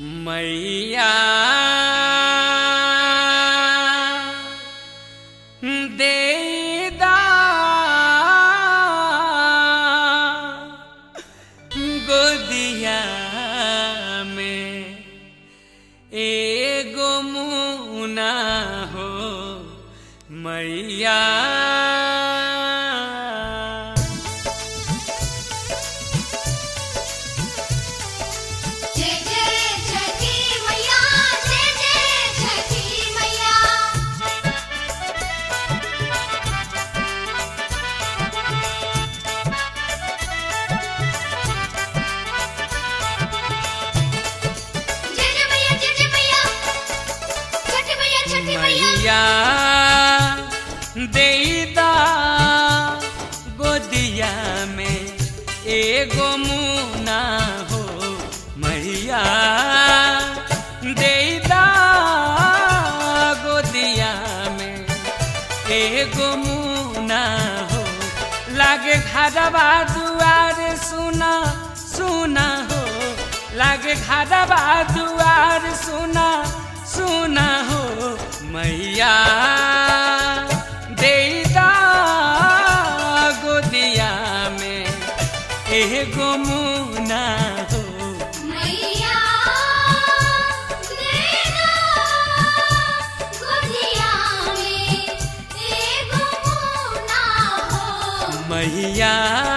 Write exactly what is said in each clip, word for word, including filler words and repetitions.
मैया देदा गोदिया में एगो मुना हो मैया मैया देदा गोदिया में एगो मुना हो मैया देदा गोदिया में एगो मुना हो लागे घरवा दुआर सुना सुना हो लागे घरवा दुआर सुना सुना हो मैया देदा गोदिया में एगो मुना हो मैया देदा गोदिया में एगो मुना हो मैया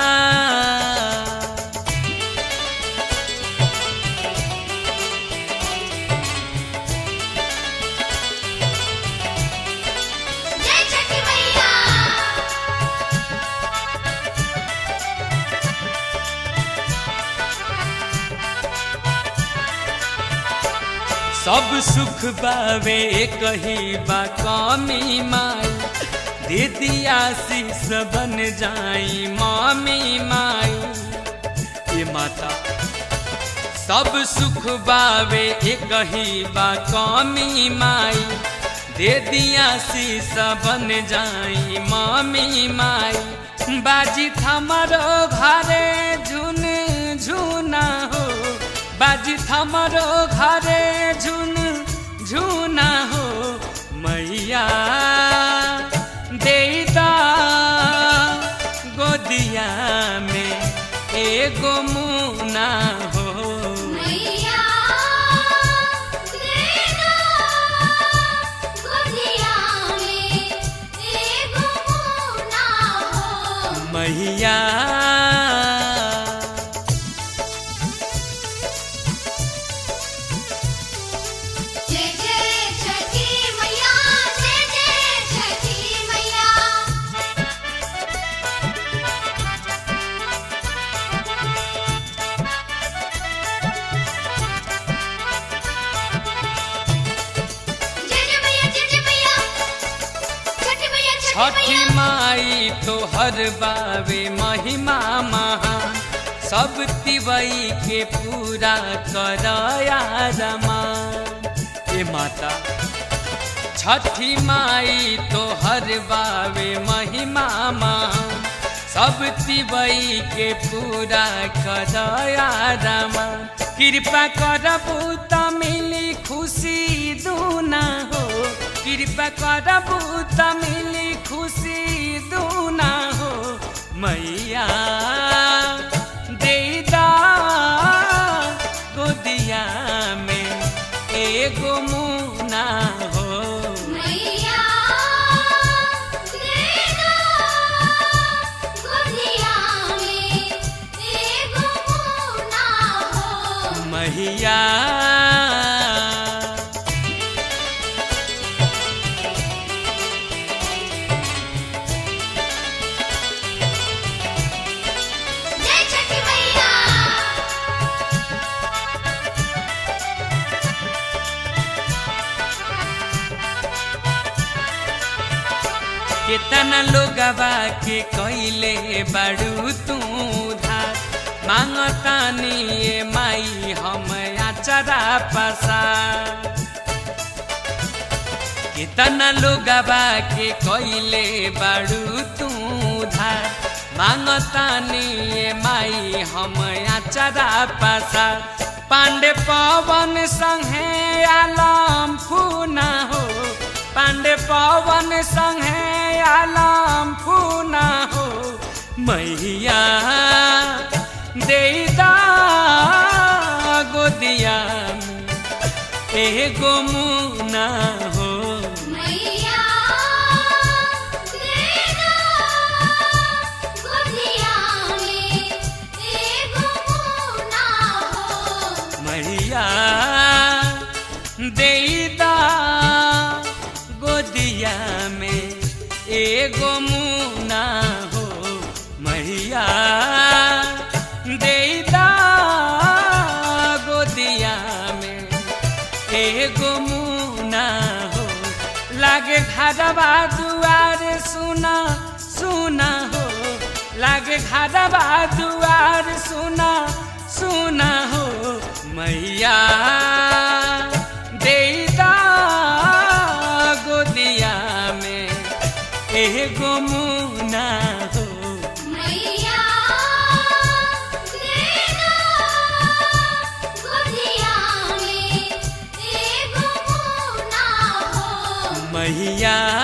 सब सुख बावे कही बा कमी माई दीदिया शीस बन जाई मामी माई ये माता सब सुख बावे कही बा कमी माई दीदिया शीस बन जाई मामी माई बाजी थमरो घरे झुन झुना हो बाजी थमरो घरे झुन झुना हो मैया देदा गोदिया में एगो मुना हो मैया देदा गोदिया में एगो मुना हो मैया छठी माई तो हर बावे महिमा महान सब तिवई के पूरा कराया रमान ए माता छठी माई तो हर बावे महिमा महान सब तिवई के पूरा कराया रमान कृपा करबू त मिली खुशी दूना हो कृपा करबू त मिली खुशी दूना हो मैया देदा गोदिया में एगो मुना हो मैया देदा गोदिया में एगो मुना हो मैया केतना लोगवा के कइले बाड़ू तू धार मांगतानी ए माई हम आचरा पसा केतना लोगवा के कइले बाड़ू तू धार मांगतानी ए माई हम आचरा पासा पांडे पवन संगे आलम फूना हो पांडे पवन संगे आलम फूना हो मैया देदा गोदिया में एगो मुना हो मैया देदा गोदिया में एगो मुना हो मैया देदा गोदिया में एगो मुना हो मैया देदा गोदिया में एगो मुना हो लागे घरवा दुआर सुना सुना हो लागे घरवा दुआर सुना सुना हो मैया देदा गोदिया में एगो मुना हो मैया देदा गोदिया में एगो मुना हो मैया